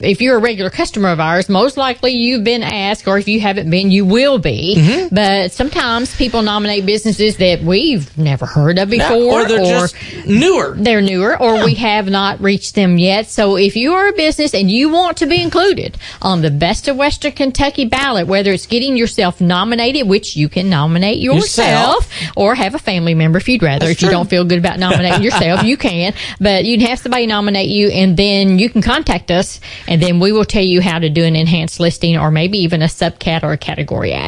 If you're a regular customer of ours, most likely you've been asked, or if you haven't been, you will be. But sometimes people nominate businesses that we've never heard of before. Or they're just newer. They're newer, or we have not reached them yet. So if you are a business and you want to be included on the Best of Western Kentucky ballot, whether it's getting yourself nominated, which you can nominate yourself. Or have a family member if you'd rather. If you don't feel good about nominating yourself, you can. But you'd have somebody nominate you, and then you can contact us, and then we will tell you how to do an enhanced listing or maybe even a subcat or a category ad.